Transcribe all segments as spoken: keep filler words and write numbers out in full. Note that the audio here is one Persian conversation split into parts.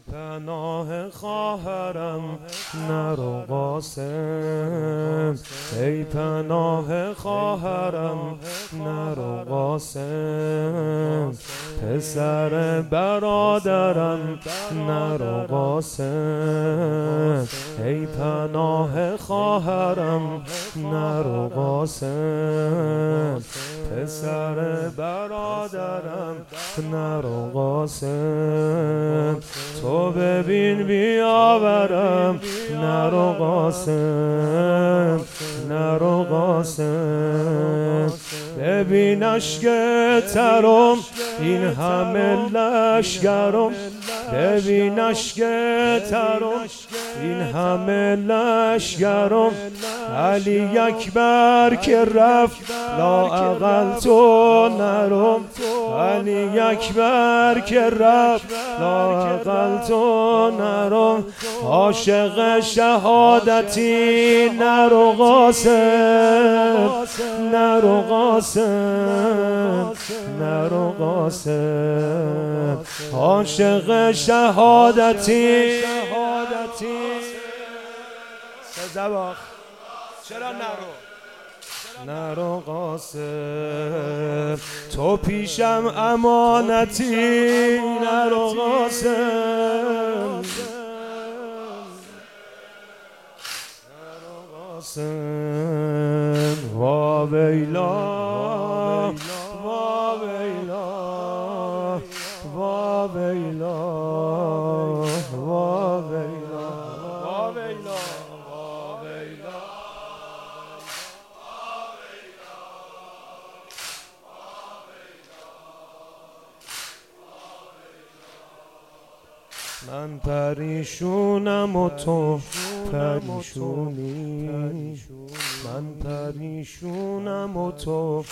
پناه خواهرم نرو قاسم، ای پناه خواهرم نرو قاسم، پسر برادرم نرو قاسم، ای پناه خواهرم نرو قاسم، پسر برادرم نرو قاسم، تو ببین بیاورم نرو قاسم، نرو قاسم، ببین اشک ترم این همه لشگرم، ببین اشک ترم این همه لشگرم، علی اکبر که رفت لااقل تو نرم، علی اکبر که رفت لااقل تو نرم، عاشق شهادتی نرو قاسم، نرو قاسم، نرو قاسم، عاشق شهادتی سزباخ چرا نرو نرو قاسم، تو پیشم امانتی نرو قاسم، نرو قاسم، وا ویلا وا ویلا وا ویلا وا ویلا وا ویلا من پریشونم و تو پریشونی، من پریشونم و تو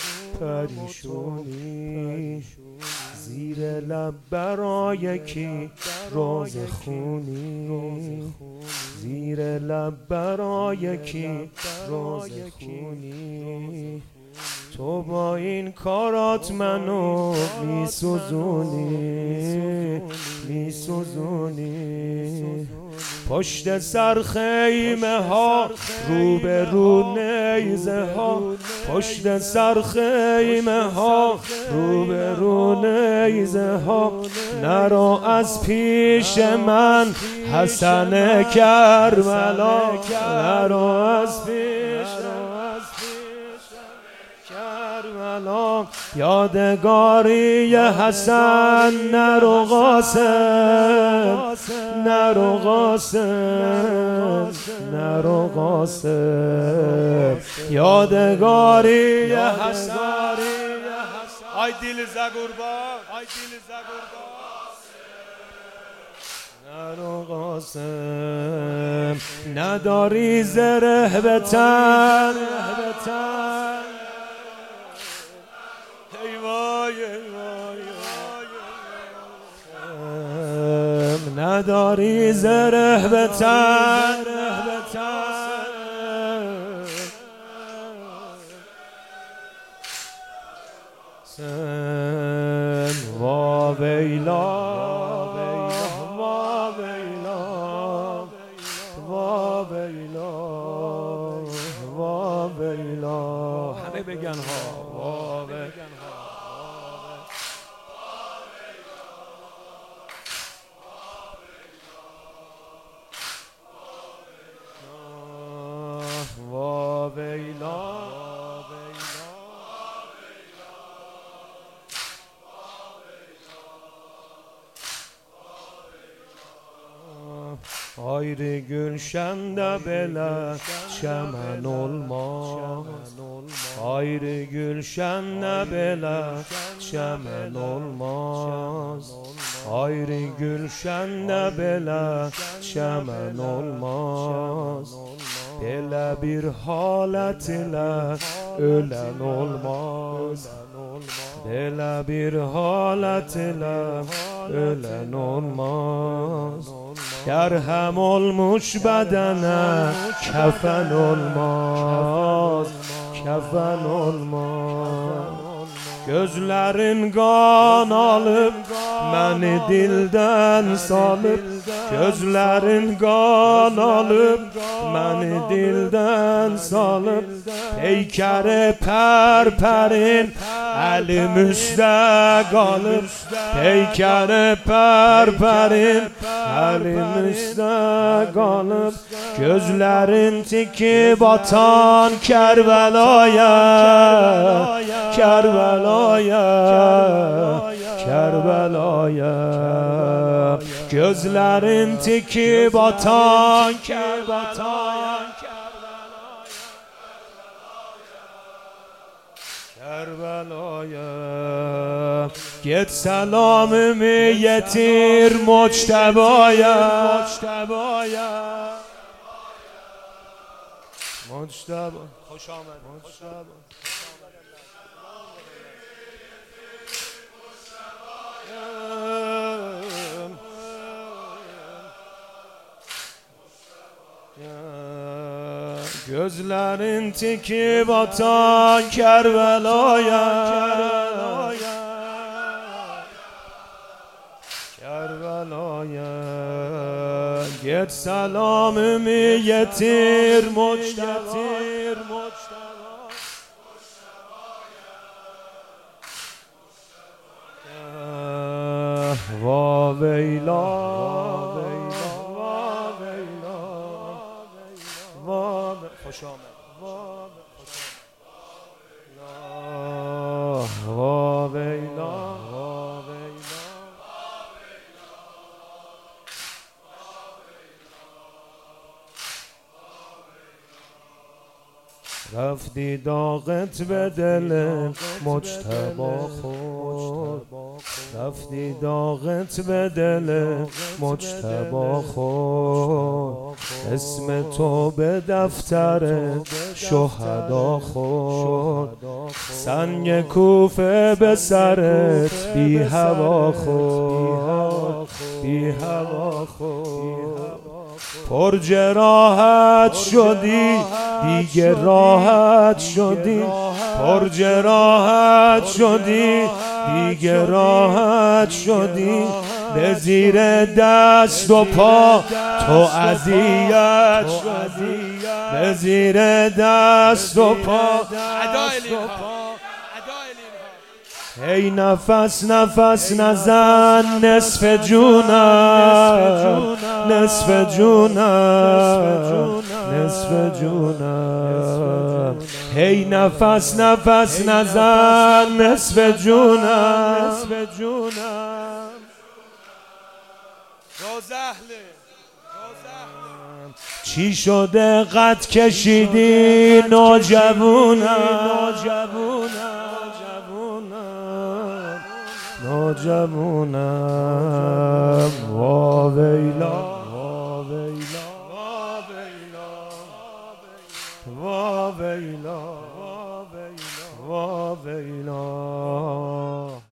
پریشونی، زیر لب برای کی راز خونی، زیر لب برای کی راز خونی، تو با این کارات منو میسوزونی میسوزونی، پشت سر خیمه ها رو به رو نیزه ها، پشت سر خیمه ها رو به رو نیزه ها، نرو از پیش من حسن کربلا، نرو از پیش کربلا، یادگاری حسن نرو قاسم، نرو قاسم، نرو قاسم، یادگاری حسن. آی دیل زگوربا، آی دیل زگوربا، نرو قاسم، نداری زره به تن، نداری زره به تن، وا ویلا وا ویلا وا ویلا وا ویلا، همه بگن ها وا ویلا. وا ویلا آیر گلشنده بله چمن الماس، آیر گلشنده بله چمن الماس، آیر گلشنده بله چمن الماس، بله bir halet ile ölen olmaz, bela bir halet ile ölen olmaz, gerhem olmuş bedene kefen olmaz, kefen olmaz, gözlerin kan alıp məni dildən salıb, gözlərin qan alıb, məni dildən salıb, peykəri pərpərin əlim üstə qalıb, peykəri pərpərin əlim üstə qalıb, gözlərin tikib atan Kərbəlaya, Kərbəlaya, Kərbəlaya, gözlərin tikib atan Kərbəlaya, Kərbəlaya, get səlamımı yetir Moctəbaya, Moctəbaya, Moctəba, xoş آمد Moctəba. Gözlərin tikib atan Kərbəlaya, Kərbəlaya, get səlamımı yetir Moctəbaya, va veyla, خوش آمد وا ویلا، رفتی داغت به دل مجتبی خود، رفتی داغت به دل مجتبی خود، اسم تو به دفتر شهدا خود، سنگ کوفه به سرت بی هوا خود، بی هوا خود، پر جراحت شدی دیگه راحت شدی، پر جراحت شدی دیگه راحت شدی، به زیر دست و پا تو اذیت شدی، به زیر دست و پا. ای نفس نفس نزن نصف جونم، نصف جونم، نصف جونم، ای نفس نفس نزن نصف جونم، نصف جونم، چی شده قد کشیدی نوجوونم، نوجوونم، وا ویلا، وا ویلا، وا ویلا، وا ویلا، وا ویلا.